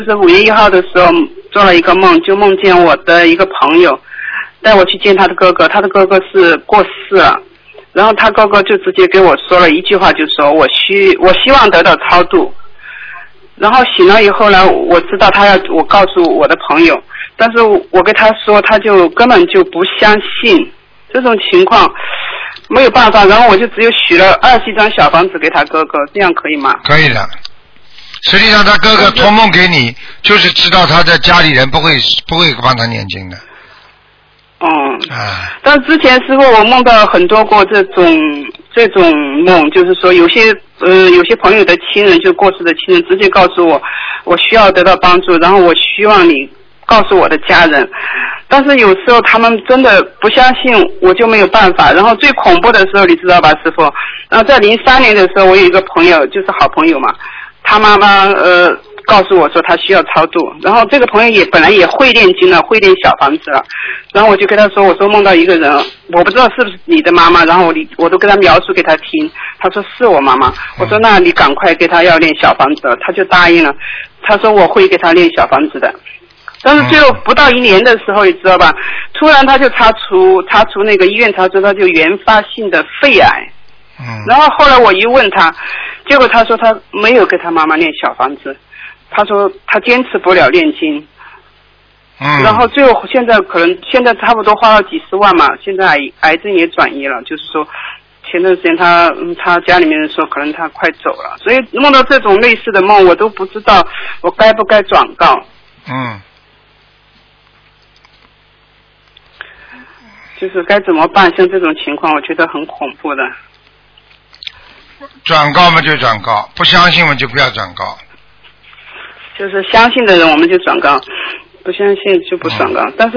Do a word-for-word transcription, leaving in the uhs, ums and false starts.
就是五月一号的时候做了一个梦，就梦见我的一个朋友带我去见他的哥哥，他的哥哥是过世了，然后他哥哥就直接给我说了一句话，就说我需我希望得到超度。然后醒了以后呢，我知道他要我告诉我的朋友，但是我跟他说，他就根本就不相信，这种情况没有办法，然后我就只有许了二十一张小房子给他哥哥，这样可以吗？ 可以的。实际上他哥哥托梦给你，就是知道他的家里人不会不会帮他念经的。 嗯。 啊。 但之前师傅我梦到很多过这种这种梦，就是说有些呃有些朋友的亲人，就过世的亲人直接告诉我，我需要得到帮助，然后我希望你告诉我的家人。但是有时候他们真的不相信，我就没有办法。然后最恐怖的时候你知道吧，师傅？然后在零三年的时候，我有一个朋友，就是好朋友嘛，他妈妈呃告诉我说他需要超度，然后这个朋友也本来也会念经了，会念小房子了，然后我就跟他说，我说梦到一个人，我不知道是不是你的妈妈，然后我我都跟他描述给他听，他说是我妈妈，我说那你赶快给他要念小房子了，他就答应了，他说我会给他念小房子的。但是最后不到一年的时候，你知道吧？突然他就查出查出那个医院查出他就原发性的肺癌。 嗯。 然后后来我一问他，结果他说他没有给他妈妈念小房子，他说他坚持不了念经。 嗯。 然后最后现在可能现在差不多花了几十万嘛，现在癌癌症也转移了，就是说前段时间他嗯他家里面人说可能他快走了，所以梦到这种类似的梦，我都不知道我该不该转告。 嗯。 就是该怎么办？像这种情况，我觉得很恐怖的。 转告嘛就转告，不相信嘛就不要转告。 就是相信的人我们就转告，不相信就不转告。嗯、但是